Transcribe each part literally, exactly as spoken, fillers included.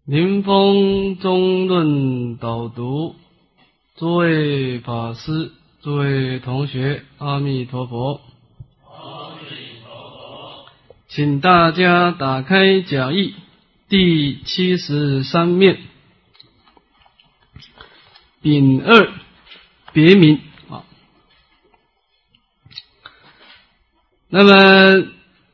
临风中论导读，诸位法师、诸位同学，阿弥陀佛。 阿弥陀佛。 请大家打开讲义第七十三面，丙二别名啊。那么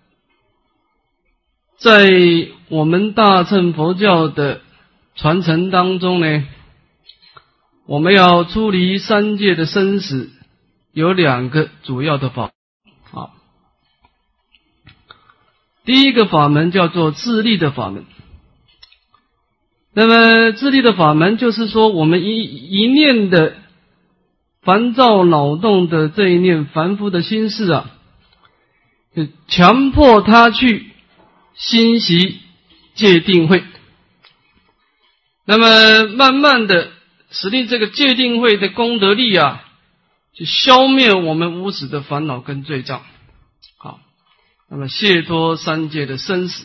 在我们大乘佛教的传承当中呢，我们要出离三界的生死，有两个主要的法啊。第一个法门叫做自力的法门。那么自力的法门就是说，我们一一念的烦躁恼动的这一念凡夫的心事啊，就强迫他去心习戒定慧，那么慢慢的使令这个戒定慧的功德力啊，去消灭我们无始的烦恼跟罪障，好，那么解脱三界的生死。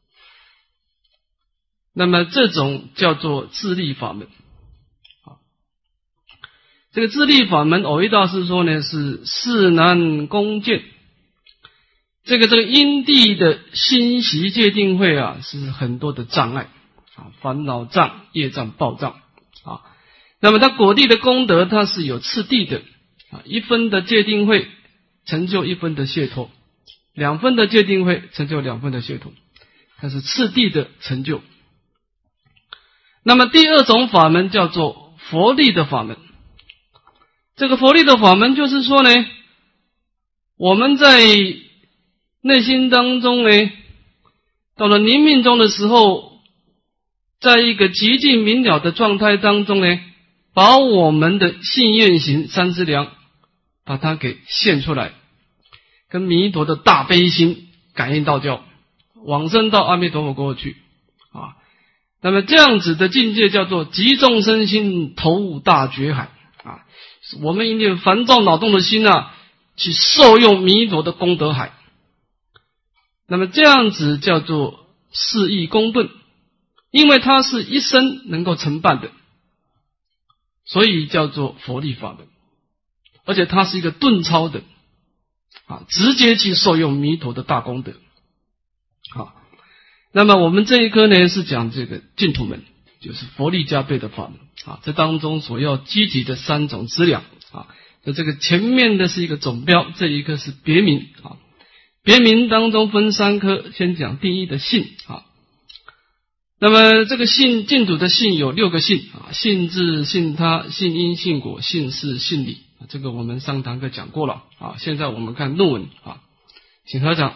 那么这种叫做自力法门。好，这个自力法门，蕅益大师说呢，是事难攻见。这个这个因地的心习戒定慧啊，是很多的障碍啊，烦恼障、业障、报障啊。那么它果地的功德，它是有次第的啊，一分的戒定慧成就一分的解脱，两分的戒定慧成就两分的解脱，它是次第的成就。那么第二种法门叫做佛力的法门。这个佛力的法门就是说呢，我们在内心当中呢，到了临命终的时候，在一个极尽明了的状态当中呢，把我们的信愿行三资粮把它给现出来，跟弥陀的大悲心感应道交，往生到阿弥陀佛国去啊。那么这样子的境界叫做集众生心，投入大觉海啊。我们一念烦躁恼动的心啊，去受用弥陀的功德海。那么这样子叫做四义公顿，因为它是一生能够成办的，所以叫做佛力法门，而且它是一个顿超的啊，直接去受用弥陀的大功德。好，那么我们这一科呢是讲这个净土门，就是佛力加倍的法门啊，这当中所要积集的三种资粮啊，就这个前面的是一个总标，这一个是别名啊。别名当中分三科，先讲第一的信啊。那么这个信，净土的信有六个信啊，信自、信他、信因、信果、信事、信理。这个我们上堂课讲过了啊。现在我们看论文啊，请合掌。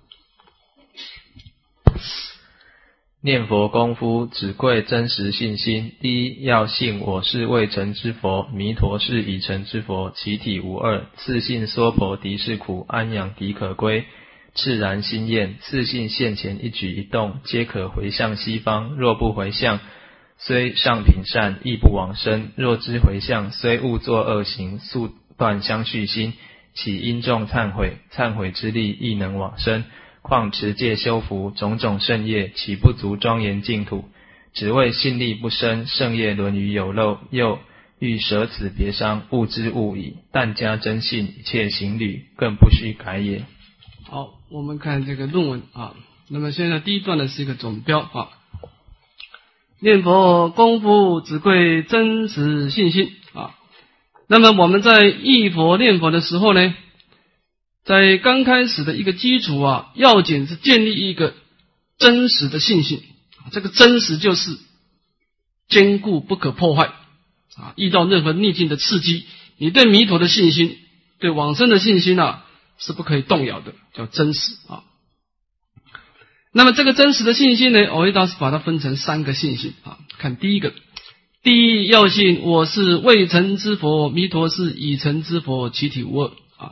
念佛功夫只贵真实信心。第一，要信我是未成之佛，弥陀是已成之佛，其体无二。次信娑婆敌是苦，安养敌可归。炽然心验，次信现前一举一动，皆可回向西方。若不回向，虽上品善，亦不往生。若知回向，虽误作恶行，速断相续心，起因重忏悔，忏悔之力亦能往生。况持戒修福，种种圣业，岂不足庄严净土？只为信力不深，圣业沦于有漏，又欲舍此别商，悟之悟矣。但加真信，一切行履，更不须改也。 好，我们看这个论文啊。那么现在第一段呢是一个总标啊，念佛功夫只贵真实信心啊。那么我们在忆佛念佛的时候呢，在刚开始的一个基础啊，要紧是建立一个真实的信心。这个真实就是坚固不可破坏啊，遇到任何逆境的刺激，你对弥陀的信心，对往生的信心啊，是不可以动摇的，叫真实啊。那么这个真实的信心呢，蕅益大师把它分成三个信心啊。看第一个，第一要信我是未成之佛，弥陀是已成之佛，其体无二啊。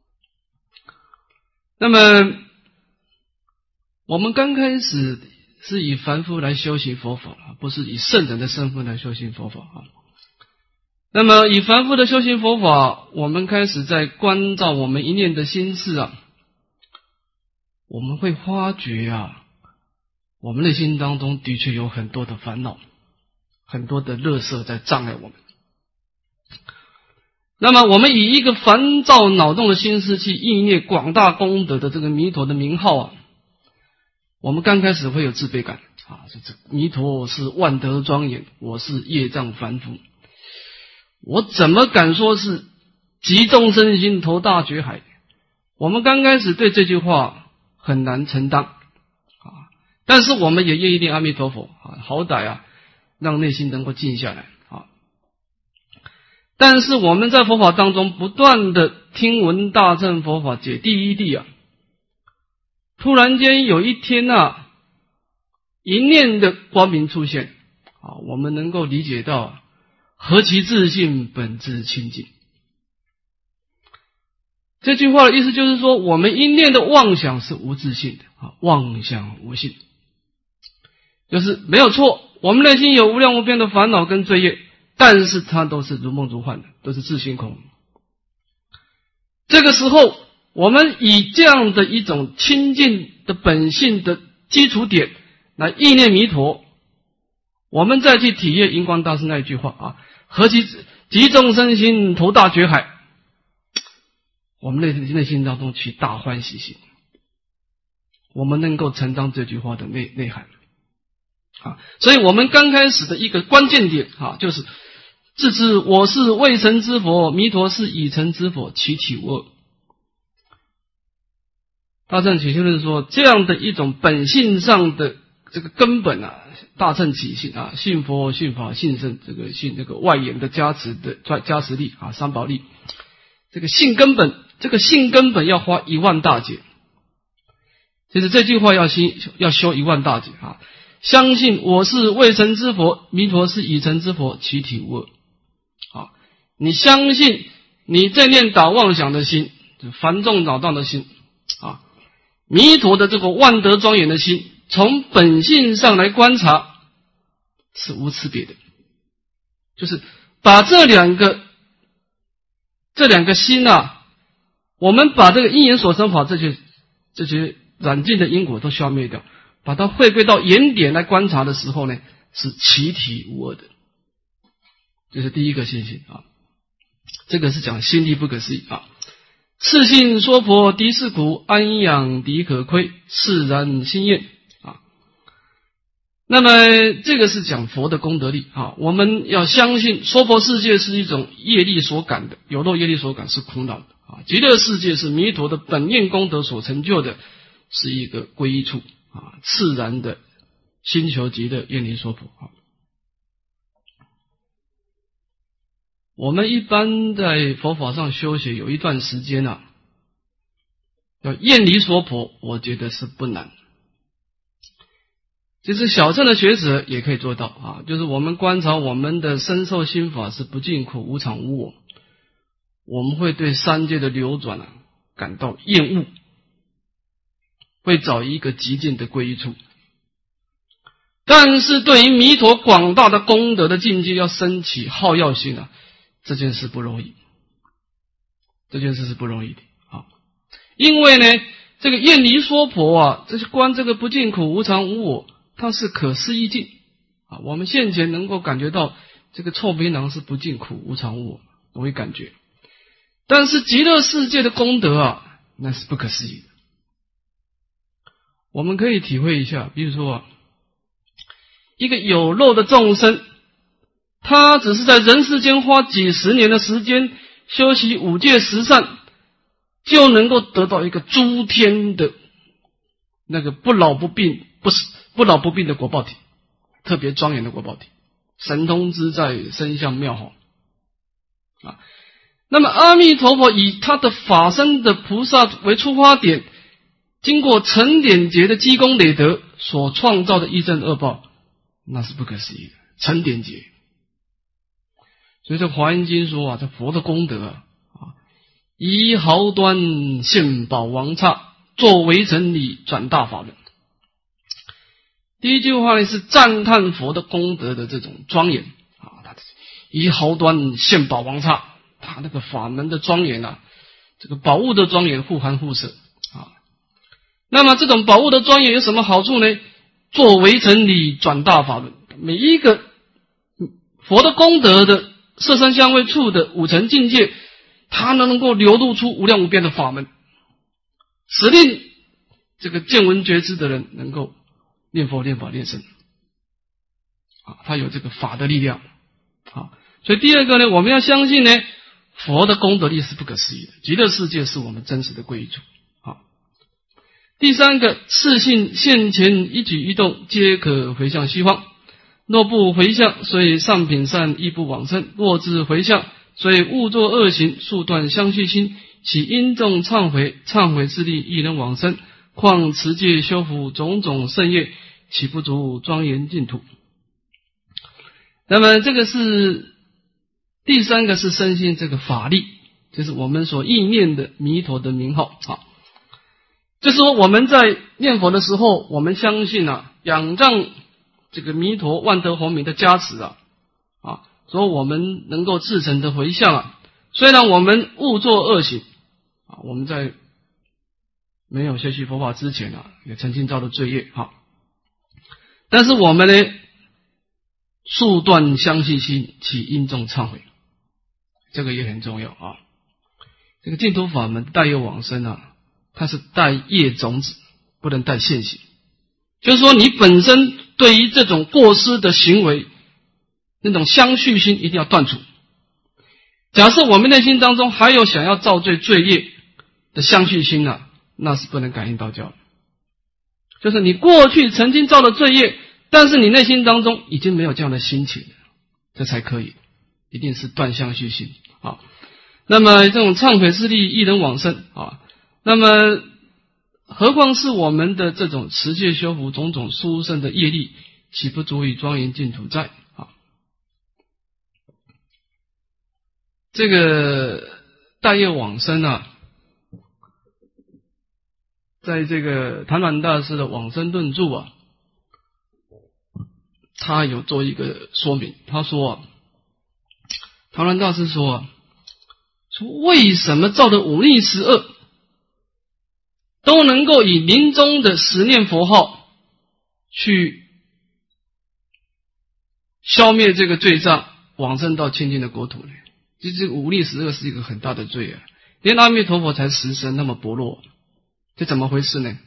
那么我们刚开始是以凡夫来修行佛法，不是以圣人的身份来修行佛法啊。那么以凡夫的修行佛法，我们开始在关照我们一念的心事啊，我们会发觉啊， 我们内心当中的确有很多的烦恼，很多的垃圾在障碍我们。那么我们以一个烦躁恼动的心思去意念广大功德的这个弥陀的名号啊，我们刚开始会有自卑感啊，这弥陀是万德庄严，我是业障凡夫，我怎么敢说是集众生心投大觉海？我们刚开始对这句话很难承担啊，但是我们也愿意念阿弥陀佛啊，好歹啊让内心能够静下来啊。但是我们在佛法当中不断的听闻大乘佛法解第一谛啊，突然间有一天啊，一念的光明出现啊，我们能够理解到何其自性本自清净。这句话的意思就是说，我们一念的妄想是无自性的啊，妄想无性，就是没有错，我们内心有无量无边的烦恼跟罪业，但是它都是如梦如幻的，都是自性空。这个时候我们以这样的一种清净的本性的基础点来意念弥陀，我们再去体验银光大师那一句话啊，何其集众生心投大觉海，我们内内心当中起大欢喜心，我们能够承担这句话的内内涵啊。所以我们刚开始的一个关键点啊，就是自知我是未成之佛，弥陀是已成之佛，其体无二。大乘起信论说，这样的一种本性上的这个根本啊，大乘起信啊，信佛信法信圣，这个信这个外延的加持的加持力啊，三宝力，这个性根本，这个性根本要花一万大劫。其实这句话要修要修一万大劫啊！相信我是未成之佛，弥陀是已成之佛，其体无二。啊，你相信你这念打妄想的心，烦众扰荡的心啊，弥陀的这个万德庄严的心，从本性上来观察是无差别的，就是把这两个这两个心啊，我们把这个因缘所生法这些这些染尽的因果都消灭掉，把它回归到原点来观察的时候呢，是其体无二的。这是第一个信心啊，这个是讲心力不可思议啊。次信说佛敌是苦，安养敌可亏，释然心厌啊。那么这个是讲佛的功德力啊，我们要相信说佛世界是一种业力所感的，有漏业力所感是苦恼的啊，极乐世界是弥陀的本愿功德所成就的，是一个归依处啊，自然的心求极乐，愿离说佛啊。我们一般在佛法上修学有一段时间啊，要厌离说婆，我觉得是不难。其实小乘的学者也可以做到啊，就是我们观察我们的身受心法是不净苦、无常、无我，我们会对三界的流转啊感到厌恶，会找一个极尽的归依处。但是对于弥陀广大的功德的境界要升起好要心啊，这件事不容易，这件事是不容易的啊！因为呢，这个厌离说婆啊，这是观这个不净苦、无常、无我，它是可思议境啊。我们现前能够感觉到这个臭槟榔是不净苦、无常、无我，容易感觉。但是极乐世界的功德啊，那是不可思议的。我们可以体会一下，比如说啊，一个有漏的众生，他只是在人世间花几十年的时间修习五戒十善，就能够得到一个诸天的那个不老不病不是不老不病的果报体，特别庄严的果报体，神通自在，身相妙好啊。那么阿弥陀佛以他的法身的菩萨为出发点，经过成点劫的积功累德所创造的一正恶报，那是不可思议的成点劫。所以这华严经说啊，这佛的功德啊，以毫端现宝王刹，作为真理转大法门。第一句话呢是赞叹佛的功德的这种庄严啊，他以毫端现宝王刹，他那个法门的庄严啊，这个宝物的庄严互含互摄啊。那么这种宝物的庄严有什么好处呢？ 做微尘理转大法轮，每一个佛的功德的色身香味触的五层境界，它能够流露出无量无边的法门，使令这个见闻觉知的人能够念佛念法念僧啊，他有这个法的力量啊。所以第二个呢，我们要相信呢，佛的功德力是不可思议的，极乐世界是我们真实的归处啊。第三个，自信现前一举一动皆可回向西方，若不回向，虽上品善亦不往生；若自回向，虽误作恶行，速断相续心，其因重忏悔，忏悔之力亦能往生。况持戒修福种种圣业，岂不足庄严净土？那么这个是第三个，是深信这个法力，就是我们所意念的弥陀的名号啊。就是说我们在念佛的时候，我们相信啊，仰仗这个弥陀万德洪名的加持啊，啊，所以我们能够至诚的回向啊。虽然我们误作恶行啊，我们在没有学习佛法之前啊，也曾经造的罪业哈，但是我们呢，速断相续心，起因重忏悔，这个也很重要啊。这个净土法门带有往生啊，它是带业种子，不能带现行。就是说，你本身对于这种过失的行为，那种相续心一定要断除。假设我们内心当中还有想要造罪罪业的相续心啊，那是不能感应道教的。就是你过去曾经造了罪业，但是你内心当中已经没有这样的心情了，这才可以，一定是断相续心啊。那么这种忏悔之力亦能往生啊。那么何况是我们的这种持戒修福种种殊胜的业力，岂不足以庄严净土在啊？这个大业往生啊，在这个谭鸾大师的往生论著啊，他有做一个说明。他说啊，谭鸾大师说啊，说为什么造的五逆十恶都能够以临终的十念佛号去消灭这个罪障，往生到清净的国土呢？其实这个五逆十恶是一个很大的罪啊，连阿弥陀佛才十身那么薄弱，这怎么回事呢？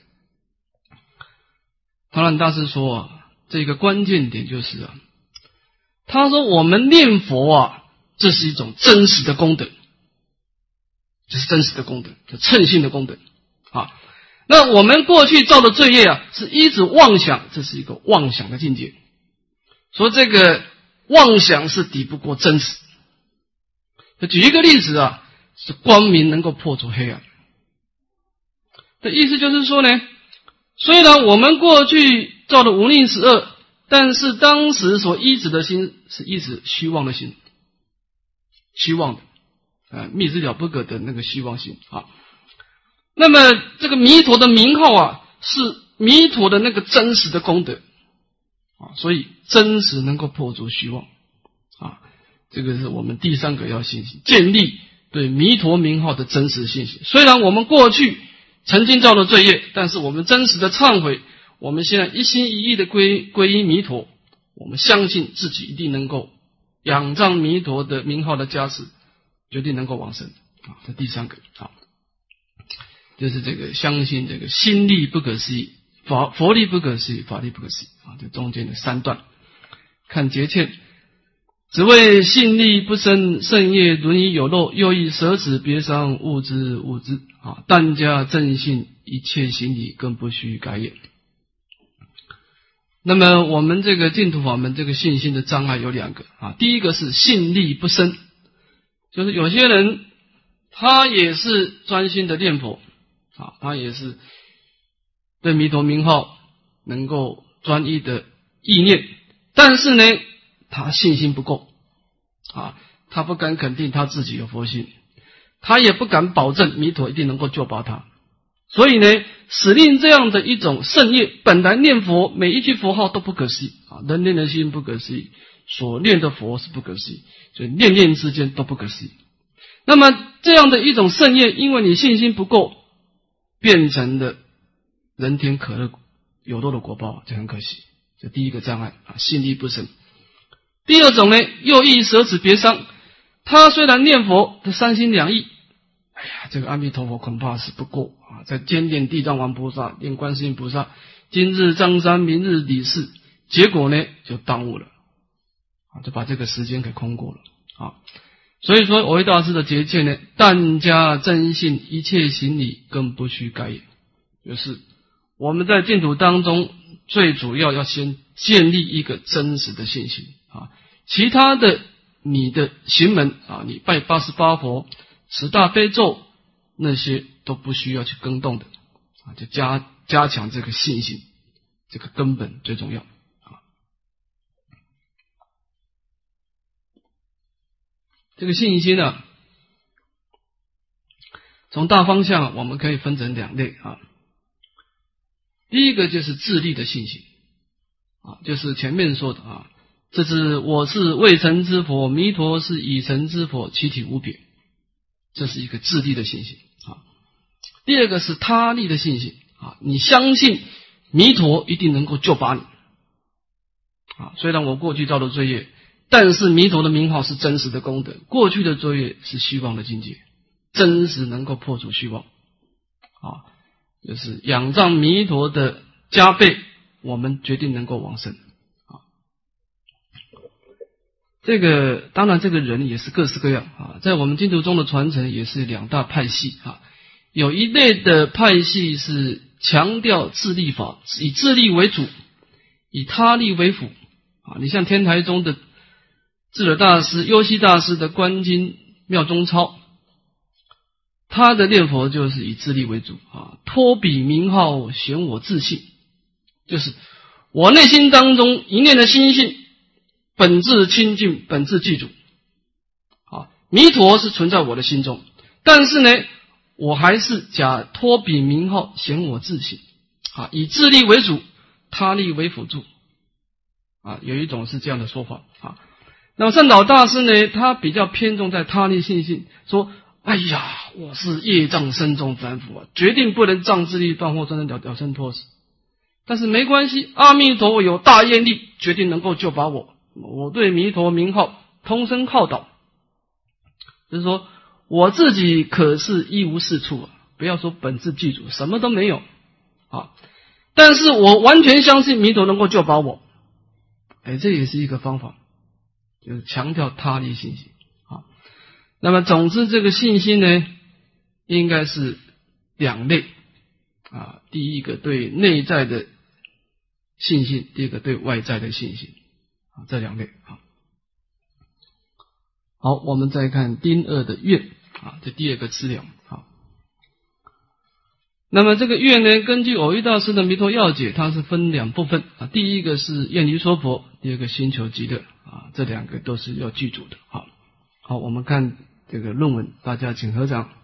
唐兰大师说啊，这个关键点就是啊，他说我们念佛啊，这是一种真实的功德，这是真实的功德，这称性的功德啊。那我们过去造的罪业啊，是一直妄想，这是一个妄想的境界。说这个妄想是抵不过真实。举一个例子啊，是光明能够破除黑暗。的意思就是说呢，虽然我们过去造的五逆十恶，但是当时所依止的心是依止虚妄的心，虚妄的，啊，密之了不可的那个虚妄心啊。那么这个弥陀的名号啊，是弥陀的那个真实的功德啊，所以真实能够破除虚妄啊。这个是我们第三个要信心，建立对弥陀名号的真实信心。虽然我们过去曾经造了罪业，但是我们真实的忏悔，我们现在一心一意的归归依弥陀，我们相信自己一定能够仰仗弥陀的名号的加持，决定能够往生啊。这第三个啊，就是这个相信这个心力不可思议，法佛力不可思议，法力不可思议啊，这中间的三段。看节欠，只为信力不生，圣业轮已有漏，又以舍此别伤，物之物之啊，但加正信，一切行理更不须改也。那么我们这个净土法门这个信心的障碍有两个啊，第一个是信力不生，就是有些人他也是专心的念佛啊，他也是对弥陀名号能够专一的意念，但是呢他信心不够啊，他不敢肯定他自己有佛性，他也不敢保证弥陀一定能够救拔他，所以呢使令这样的一种圣业，本来念佛每一句佛号都不可思议啊，人念的心不可思议，所念的佛是不可思议，所以念念之间都不可思议。那么这样的一种圣业，因为你信心不够，变成了人天可乐有漏的果报，就很可惜。这第一个障碍啊，信力不深。第二种呢，又意舍此别伤，他虽然念佛的三心两意，哎呀，这个阿弥陀佛恐怕是不够啊，在兼念地藏王菩萨、念观世音菩萨，今日张三，明日李四，结果呢就耽误了啊，就把这个时间给空过了啊。所以说，蕅益大师的结戒呢，但加真信，一切行理更不须改也。就是我们在净土当中，最主要要先建立一个真实的信心啊，其他的你的行门啊，你拜八十八佛、持大悲咒那些都不需要去更动的啊，就加加强这个信心，这个根本最重要啊。这个信心呢，从大方向我们可以分成两类啊。第一个就是自利的信心啊，就是前面说的啊，这是我是未成之佛，弥陀是已成之佛，其体无别，这是一个自利的信心啊。第二个是他利的信心啊，你相信弥陀一定能够救拔你啊，虽然我过去造的罪业，但是弥陀的名号是真实的功德，过去的罪业是虚妄的境界，真实能够破除虚妄啊。就是仰仗弥陀的加倍，我们决定能够往生啊。这个当然，这个人也是各式各样啊，在我们净土中的传承也是两大派系啊。有一类的派系是强调自利法，以自利为主，以他利为辅啊。你像天台宗的智者大师、优溪大师的观经妙中抄，他的念佛就是以自利为主啊，托彼名号显我自信，就是我内心当中一念的心性，本质清净，本质记住啊，弥陀是存在我的心中，但是呢，我还是假托彼名号显我自信啊，以自利为主，他利为辅助啊，有一种是这样的说法啊。那么善导大师呢，他比较偏重在他利信心，说哎呀，我是业障深重凡夫啊，决定不能仗自力断惑真正了了生脱死。但是没关系，阿弥陀佛有大愿力，决定能够救拔我。我对弥陀名号通身靠倒，就是说我自己可是一无是处啊，不要说本自具足，什么都没有啊。但是我完全相信弥陀能够救拔我。哎，这也是一个方法，就是强调他利信心。那么总之这个信心呢，应该是两类啊，第一个对内在的信心，第二个对外在的信心啊，这两类啊。好，我们再看丁二的愿啊，这第二个资料啊。那么这个愿呢，根据蕅益大师的弥陀要解，它是分两部分啊，第一个是愿离娑婆，第二个心求极乐啊，这两个都是要记住的啊。好，我们看这个论文，大家请合掌。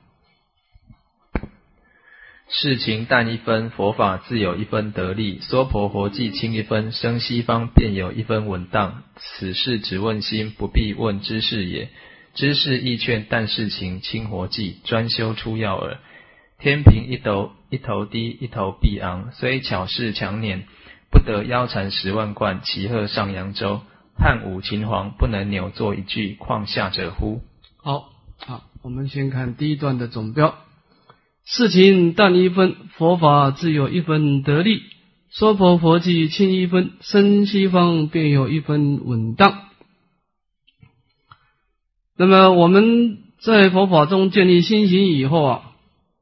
事情但一分，佛法自有一分得力。娑婆活计轻一分，生西方便有一分稳当。此事只问心，不必问知识也。知识亦劝，但事情轻活计，专修出要耳。天平一斗，一头低，一头必昂。虽巧事强碾，不得腰缠十万贯，骑鹤上扬州。汉武秦皇不能扭作一句，况下者乎？ 好，好，我们先看第一段的总标。事情但一分，佛法自有一分得力。娑婆佛计轻一分，生西方便有一分稳当。那么我们在佛法中建立心行以后啊，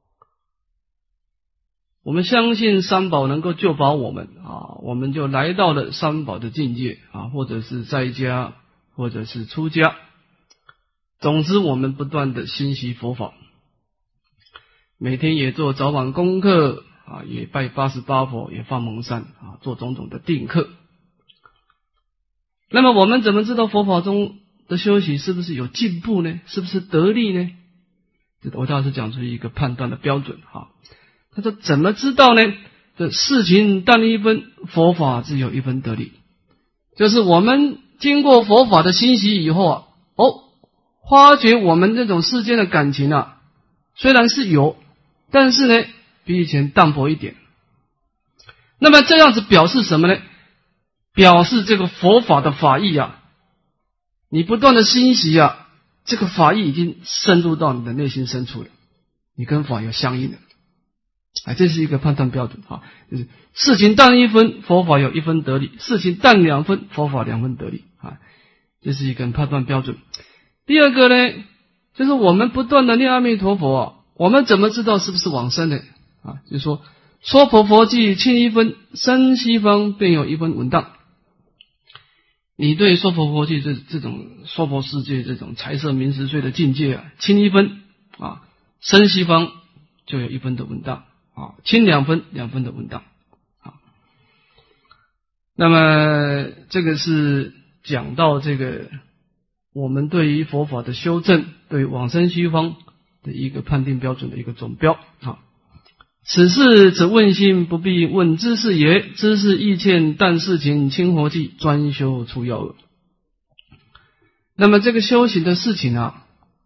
我们相信三宝能够救拔我们啊，我们就来到了三宝的境界啊，或者是在家，或者是出家。总之，我们不断的欣习佛法，每天也做早晚功课啊，也拜八十八佛，也放蒙山啊，做种种的定课。那么我们怎么知道佛法中的修习是不是有进步呢？是不是得力呢？这我大师讲出一个判断的标准哈。他说怎么知道呢？这事情但一分，佛法自有一分得力。就是我们经过佛法的欣习以后啊，哦。发觉我们这种世间的感情啊，虽然是有，但是呢，比以前淡薄一点。 那么这样子表示什么呢？表示这个佛法的法义啊，你不断的欣喜啊，这个法义已经深入到你的内心深处了，你跟法有相应的。啊，这是一个判断标准啊，就是事情淡一分，佛法有一分得利；事情淡两分，佛法两分得利啊，这是一个判断标准。第二个呢，就是我们不断的念阿弥陀佛啊，我们怎么知道是不是往生的啊？就是说，说婆佛记轻一分，生西方便有一分稳当。你对说婆佛记这这种说婆世界这种财色名食睡的境界啊，轻一分啊，生西方就有一分的稳当啊，轻两分两分的稳当啊。那么这个是讲到这个我们对于佛法的修正，对往生西方的一个判定标准的一个总标啊。此事则问心，不必问知识也。知识意见，但事情轻活计，专修出要耳。那么这个修行的事情啊，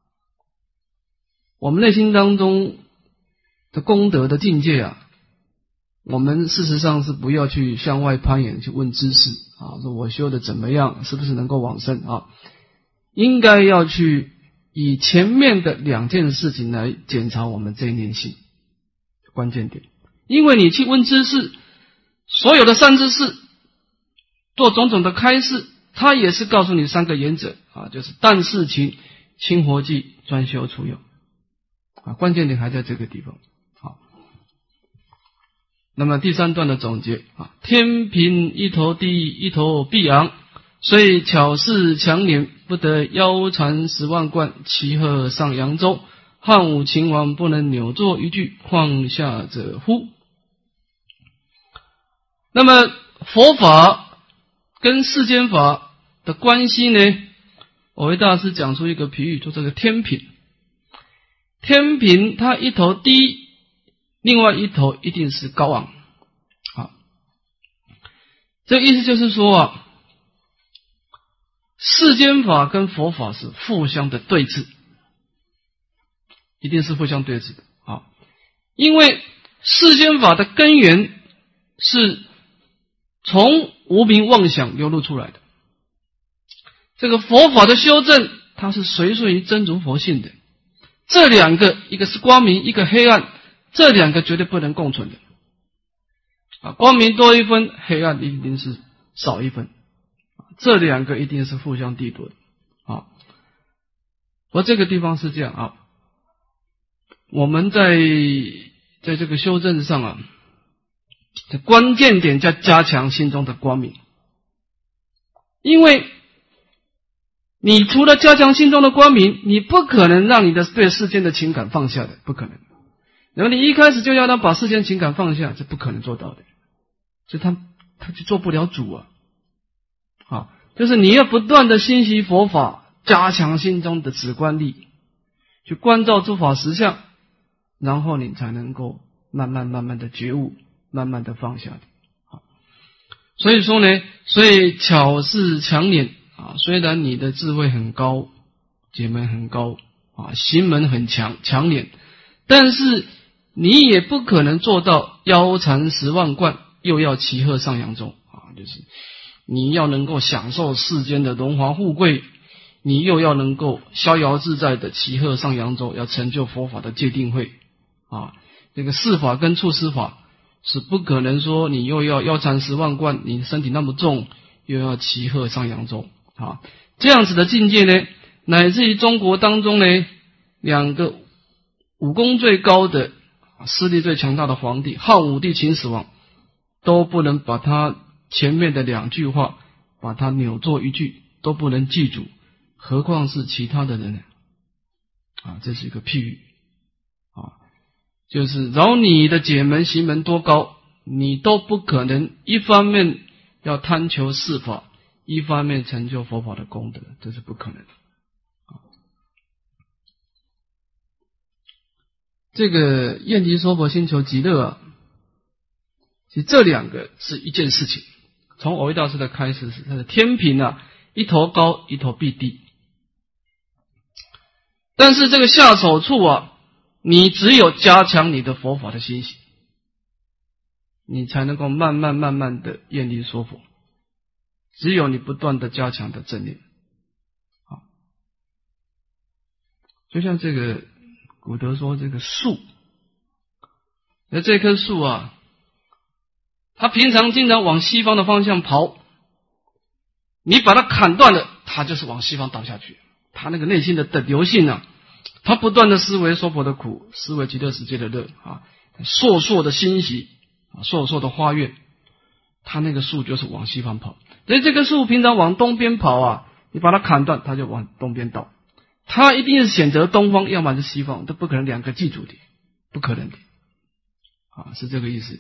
我们内心当中的功德的境界啊，我们事实上是不要去向外攀岩去问知识啊，说我修的怎么样，是不是能够往生啊？应该要去以前面的两件事情来检查我们这一念性。关键点，因为你去问知识，所有的善知识做种种的开示，他也是告诉你三个原则啊，就是淡事情、轻活计、专修出有啊，关键点还在这个地方。好，那么第三段的总结啊，天平一头低，一头必昂，虽巧事强年，不得腰缠十万贯，骑鹤上扬州。汉武秦王不能扭作一句，况下者乎？那么佛法跟世间法的关系呢？蕅益大师讲出一个比喻，就这个天平。天平它一头低，另外一头一定是高昂。好，这意思就是说啊，世间法跟佛法是互相的对峙。一定是互相对峙的啊，因为世间法的根源是从无明妄想流露出来的，这个佛法的修正，它是随顺于真如佛性的。这两个，一个是光明，一个黑暗，这两个绝对不能共存的啊，光明多一分，黑暗一定是少一分，这两个一定是互相敌对的啊。而这个地方是这样啊。我们在在这个修正上啊，关键点叫加强心中的光明，因为你除了加强心中的光明，你不可能让你的对世间的情感放下的，不可能。然后你一开始就要他把世间情感放下，这不可能做到的，所以他他就做不了主啊。好，就是你要不断的欣习佛法，加强心中的止观力，去关照诸法实相。然后你才能够慢慢慢慢的觉悟，慢慢的放下的。好，所以说呢，所以巧事强勉啊，虽然你的智慧很高，解门很高啊，行门很强强勉，但是你也不可能做到腰缠十万贯，又要骑鹤上扬州啊，就是你要能够享受世间的荣华富贵，你又要能够逍遥自在的骑鹤上扬州，要成就佛法的戒定慧。啊，这个事法跟处事法是不可能说你又要腰缠十万贯，你身体那么重，又要骑鹤上扬州啊，这样子的境界呢，乃至于中国当中呢，两个武功最高的、势力最强大的皇帝汉武帝秦始皇，都不能把他前面的两句话把它扭作一句，都不能记住，何况是其他的人呢？啊，这是一个譬喻啊。就是饶你的解门行门多高，你都不可能一方面要贪求事法，一方面成就佛法的功德，这是不可能的。这个厌离娑婆心求极乐啊，其实这两个是一件事情。从蕅益大师的开始是他的天平啊，一头高一头必低，但是这个下手处啊，你只有加强你的佛法的欣喜， 你才能够慢慢慢慢的厌离说佛。只有你不断的加强的正念，好，就像这个古德说这个树，那这棵树啊，它平常经常往西方的方向跑，你把它砍断了，它就是往西方倒下去。它那个内心的等流性啊，它不断的思维娑婆的苦，思维极乐世界的乐啊，烁烁的欣喜啊，烁烁的花愿，它那个树就是往西方跑。所以这棵树平常往东边跑啊，你把它砍断，它就往东边倒。它一定是选择东方，要么是西方，都不可能两个记住的，不可能的啊，是这个意思的。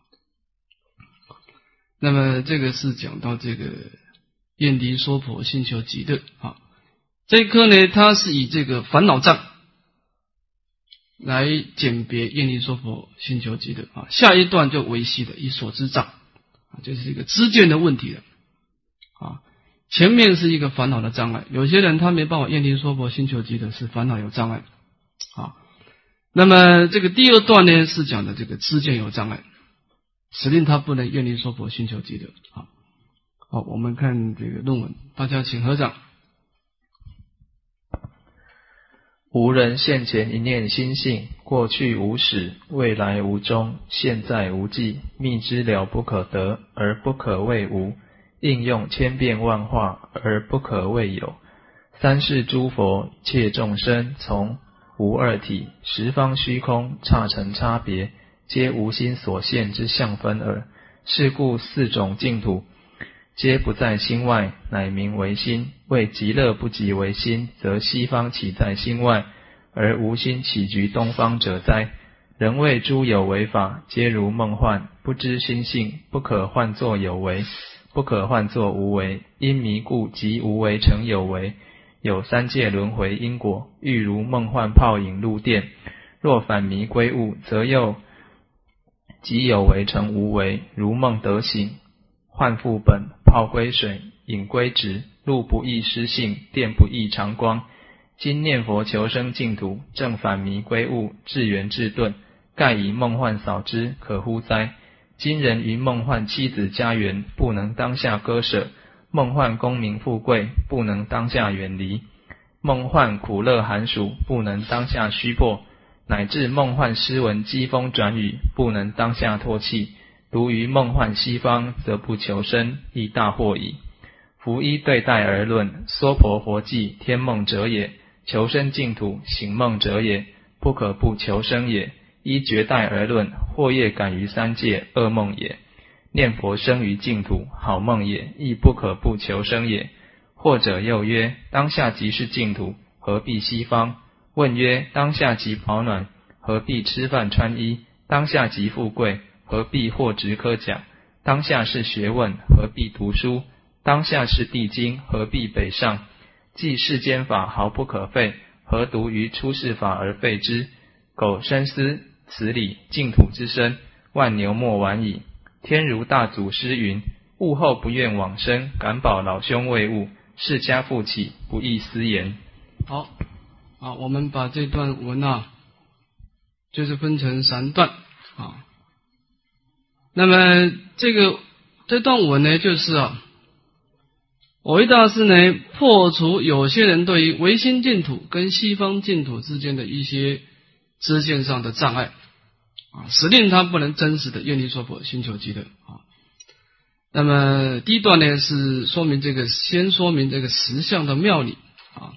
那么这个是讲到这个厌离娑婆，心求极乐啊。这一科呢，它是以这个烦恼障来鉴别厌离娑婆，心求极乐啊。下一段就维系的以所知障啊，就是一个知见的问题了啊。前面是一个烦恼的障碍，有些人他没办法厌离娑婆，心求极乐，是烦恼有障碍啊。那么这个第二段呢，是讲的这个知见有障碍，使令他不能厌离娑婆，心求极乐啊。好，我们看这个论文，大家请合掌。 无人现前一念心性，过去无始，未来无终，现在无际，密之了不可得，而不可谓无；应用千变万化，而不可谓有。三世诸佛，一切众生，从无二体，十方虚空，刹成差别，皆无心所现之相分耳。是故四种净土，皆不在心外，乃名为心。为极乐不即为心，则西方岂在心外，而无心起居东方者哉？人谓诸有为法，皆如梦幻，不知心性，不可唤作有为，不可唤作无为。因迷故，即无为成有为。有三界轮回因果，欲如梦幻泡影入电。若反迷归悟，则又即有为成无为，如梦得醒，幻复本，泡归水，影归直，路不异失性，电不异常光。今念佛求生净土，正反迷归悟，至圆至顿，盖以梦幻扫之，可乎哉？今人于梦幻妻子家园，不能当下割舍；梦幻功名富贵，不能当下远离；梦幻苦乐寒暑，不能当下虚破；乃至梦幻诗文讥风转雨，不能当下唾弃。独于梦幻西方，则不求生，亦大惑矣。夫依对待而论，娑婆佛迹，天梦者也；求生净土，醒梦者也，不可不求生也。依绝代而论，惑业感于三界，噩梦也；念佛生于净土，好梦也，亦不可不求生也。或者又曰：当下即是净土，何必西方？问曰：当下即保暖，何必吃饭穿衣？当下即富贵，何必获职科甲？当下是学问，何必读书？当下是地经，何必北上？既世间法毫不可废，何独于出世法而废之？苟深思此理，净土之身，万牛莫晚矣。天如大祖师云：悟后不愿往生，敢保老兄未悟，世家复起，不易思言。 好啊，我们把这段文啊，就是分成三段啊。那么这个这段文呢，就是啊，蕅益大师呢破除有些人对于唯心净土跟西方净土之间的一些知见上的障碍啊，使令他不能真实的厌离娑婆，心求极乐啊。那么第一段呢是说明这个，先说明这个实相的妙理啊。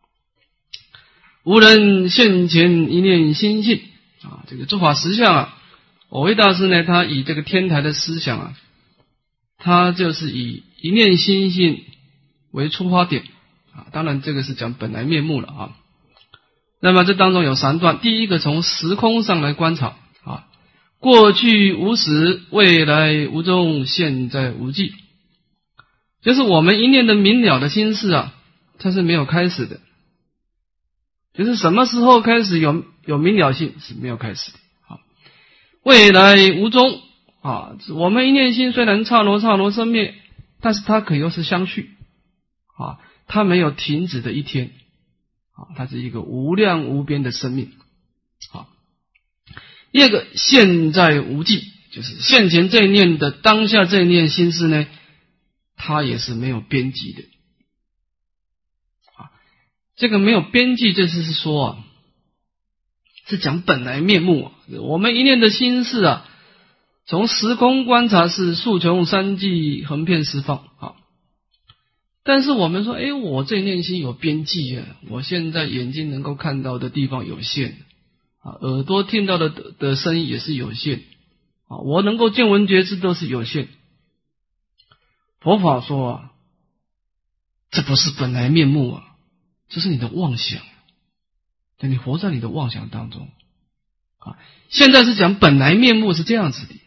无人现前一念心性啊，这个诸法实相啊，蕅益大师呢他以这个天台的思想啊，他就是以一念心性为出发点啊，当然这个是讲本来面目了啊。那么这当中有三段，第一个从时空上来观察啊，过去无始，未来无终，现在无际，就是我们一念的明了的心事啊，它是没有开始的，就是什么时候开始有有明了性是没有开始的啊。未来无终啊，我们一念心虽然刹那刹那生灭，但是它可又是相续啊，它没有停止的一天啊，它是一个无量无边的生命啊。第二个，现在无际就是现前这一念的当下这一念心事呢，它也是没有边际的。啊，这个没有边际，这是说啊，是讲本来面目啊。我们一念的心事啊，从时空观察是数穷三际，横遍十方啊。但是我们说，哎，我这一念心有边际啊，我现在眼睛能够看到的地方有限啊，耳朵听到的的声音也是有限啊，我能够见闻觉知都是有限。佛法说啊，这不是本来面目啊，这是你的妄想，你活在你的妄想当中啊。现在是讲本来面目是这样子的，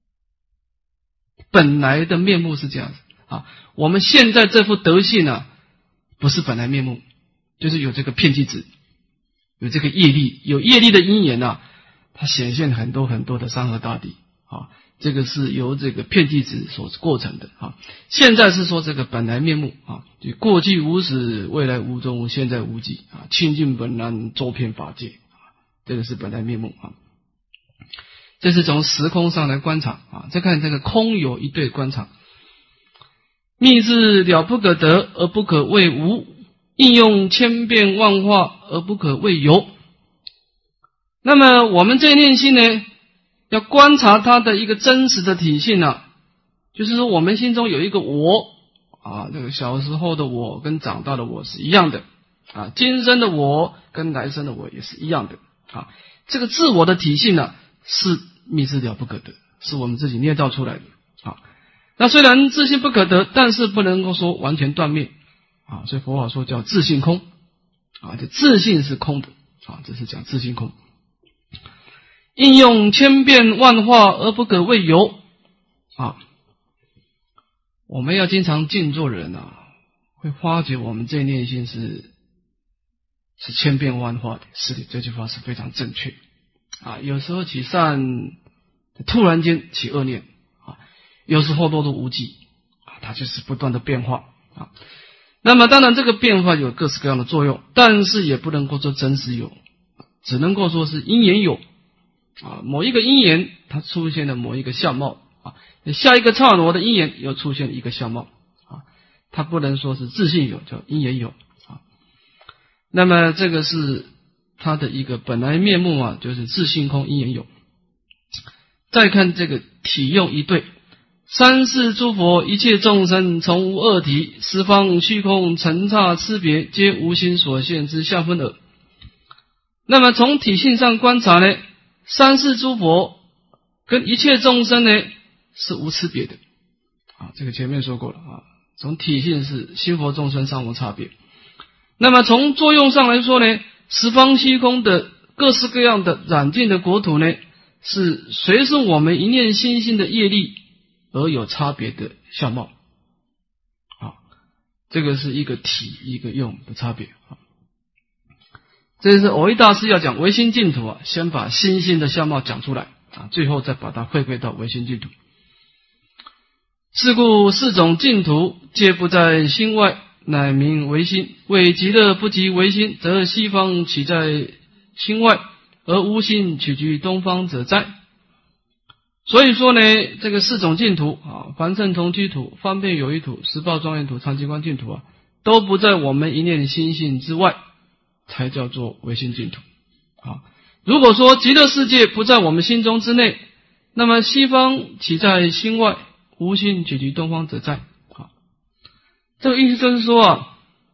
本来的面目是这样子啊。我们现在这副德性啊，不是本来面目，就是有这个遍计子，有这个业力，有业力的因缘啊，它显现很多很多的山河大地啊。这个是由这个遍计子所构成的啊。现在是说这个本来面目啊，就过去无始，未来无终，现在无际啊，清净本然，周遍法界啊，这个是本来面目啊。这是从时空上来观察啊。再看这个空有一对观察，密之了不可得而不可谓无，应用千变万化而不可谓有。那么我们这念心呢，要观察它的一个真实的体性啊，就是说我们心中有一个我啊，这个小时候的我跟长大的我是一样的啊，今生的我跟来生的我也是一样的啊。这个自我的体性呢、啊，是密之了不可得，是我们自己捏造出来的啊。那虽然自性不可得，但是不能够说完全断灭啊，所以佛法说叫自性空啊，这自性是空的啊，这是讲自性空。应用千变万化而不可谓有啊。我们要经常静坐人啊，会发觉我们这念心是是千变万化的。是的，这句话是非常正确啊。有时候起善，突然间起恶念啊，有时候落入无记啊，它就是不断的变化啊。那么当然这个变化有各式各样的作用，但是也不能够说真实有，只能够说是因缘有啊，某一个因缘它出现了某一个相貌啊，下一个刹那的因缘又出现一个相貌啊，它不能说是自性有，叫因缘有啊。那么这个是它的一个本来面目啊，就是自性空，因缘有。再看这个体用一对，三世诸佛一切众生从无二体，十方虚空尘刹差别，皆无心所现之相分耳。那么从体性上观察呢，三世诸佛跟一切众生呢是无差别的啊，这个前面说过了啊。从体性是心佛众生上无差别。那么从作用上来说呢，十方虚空的各式各样的染净的国土呢，是随顺我们一念心性的业力而有差别的相貌啊，这个是一个体一个用的差别啊。这是蕅益大师要讲唯心净土啊，先把心性的相貌讲出来啊，最后再把它汇归到唯心净土。是故四种净土皆不在心外，乃名唯心。为极乐不及唯心，则西方岂在心外，而无心取居东方者哉？所以说呢，这个四种净土啊，凡圣同居土、方便有余土、十报庄严土、常寂观净土啊，都不在我们一念心性之外，才叫做唯心净土啊。如果说极乐世界不在我们心中之内，那么西方岂在心外，无心取居东方者在啊。这个意思就是说啊，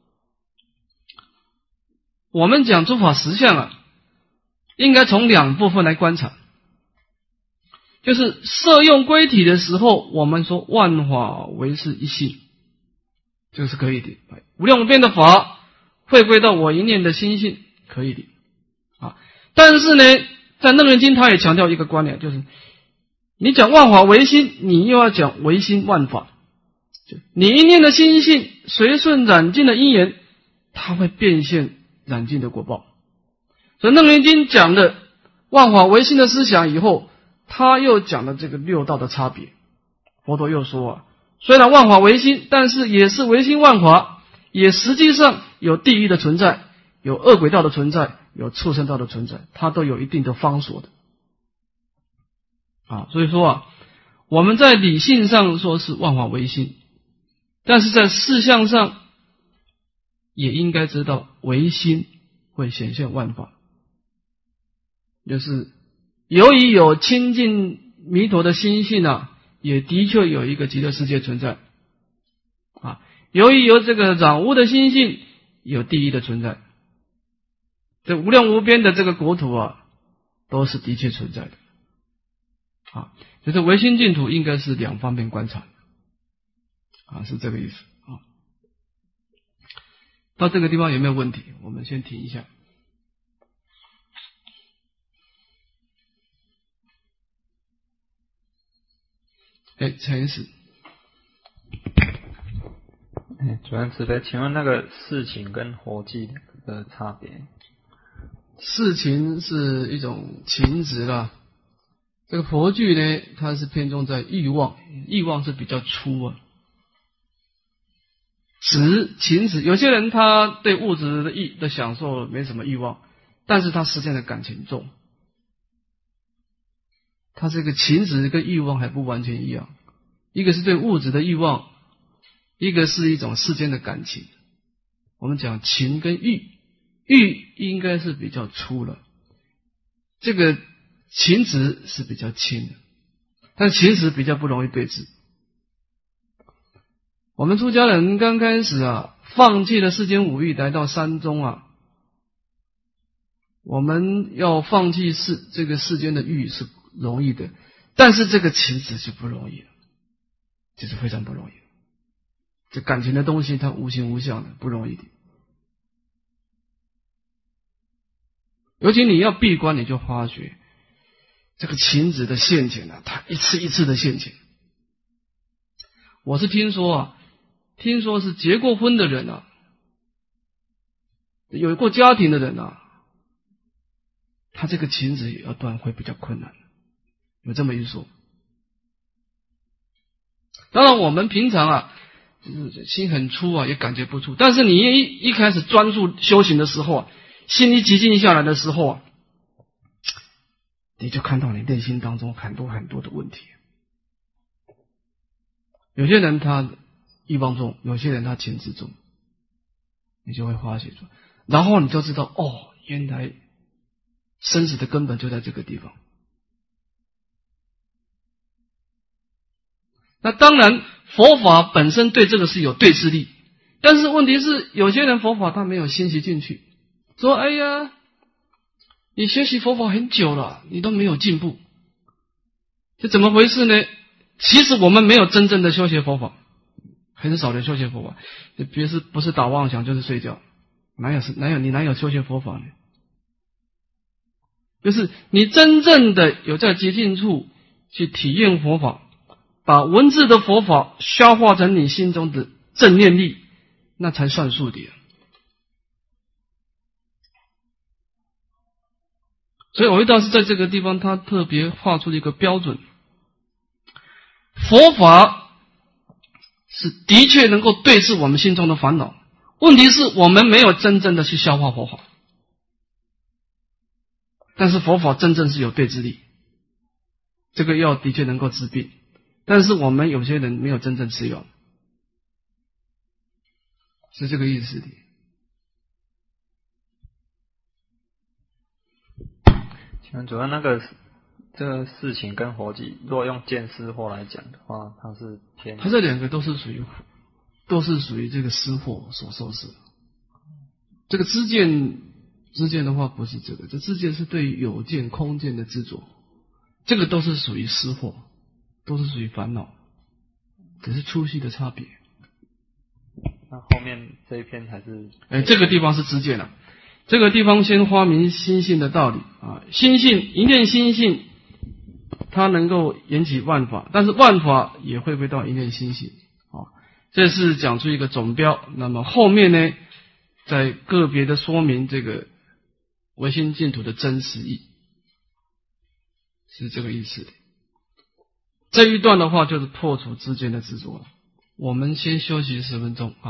我们讲诸法实相啊，应该从两部分来观察。就是摄用归体的时候，我们说万法唯是一性，这个是可以的。无量无边的法会归到我一念的心性，可以的啊。但是呢，在楞严经他也强调一个观念，就是你讲万法唯心，你又要讲唯心万法。你一念的心性随顺染净的因缘，它会变现染净的果报。所以楞严经讲的万法唯心的思想以后，他又讲了这个六道的差别。佛陀又说啊，虽然万法唯心，但是也是唯心万法，也实际上有地狱的存在，有恶鬼道的存在，有畜生道的存在，它都有一定的方所的啊，所以说啊，我们在理性上说是万法唯心，但是在事相上也应该知道唯心会显现万法，就是由于有亲近弥陀的心性啊，也的确有一个极乐世界存在啊。由于有这个染污的心性，有地狱的存在。这无量无边的这个国土啊，都是的确存在的啊。就是唯心净土应该是两方面观察啊，是这个意思啊。到这个地方有没有问题？我们先停一下。哎，陈师， 哎，主任慈悲，请问那个事情跟活计的差别？ 事情是一种情执啦，这个佛具呢，它是偏重在欲望，欲望是比较粗啊。执情执，有些人他对物质的欲的享受没什么欲望，但是他实践的感情重。他这个情执跟欲望还不完全一样，一个是对物质的欲望，一个是一种世间的感情。我们讲情跟欲，欲应该是比较粗了，这个情执是比较轻的，但情执比较不容易对治。我们出家人刚开始啊，放弃了世间五欲，来到山中啊，我们要放弃世这个世间的欲是容易的，但是这个情执就不容易了，这是非常不容易。这感情的东西它无形无相的，不容易的。尤其你要闭关，你就发觉这个情执的陷阱啊，它一次一次的陷阱。我是听说啊，听说是结过婚的人啊，有过家庭的人啊，他这个情执也要断会比较困难，有这么一说。当然我们平常啊，就是心很粗啊，也感觉不出，但是你一一开始专注修行的时候啊，心一寂静下来的时候啊，你就看到你内心当中很多很多的问题。有些人他欲望重，有些人他情执重，你就会发现出，然后你就知道哦，原来生死的根本就在这个地方。那当然佛法本身对这个是有对治力，但是问题是有些人佛法他没有欣习进去，说哎呀，你学习佛法很久了，你都没有进步，这怎么回事呢？其实我们没有真正的修学佛法，很少的修学佛法，别是不是打妄想就是睡觉，哪有是哪有你哪有修学佛法呢？就是你真正的有在极静处去体验佛法，把文字的佛法消化成你心中的正念力，那才算数的。所以藕益大师在这个地方他特别画出了一个标准，佛法是的确能够对治我们心中的烦恼，问题是我们没有真正的去消化佛法，但是佛法真正是有对治力，这个药的确能够治病，但是我们有些人没有真正吃药，是这个意思的。 请问主任，那个这个事情跟活计，如果用见思惑来讲的话，它是偏， 它这两个都是属于都是属于这个思惑所受事。这个知见知见的话不是这个，这知见是对有见空见的执着，这个都是属于思惑，都是属于烦恼，只是粗细的差别。 那后面这一篇还是， 哎，这个地方是知见了。这个地方先发明心性的道理啊，心性一念心性，它能够引起万法，但是万法也会回到一念心性啊。这是讲出一个总标。那么后面呢，在个别的说明这个唯心净土的真实义，是这个意思。这一段的话就是破除知见的执着了。我们先休息十分钟啊。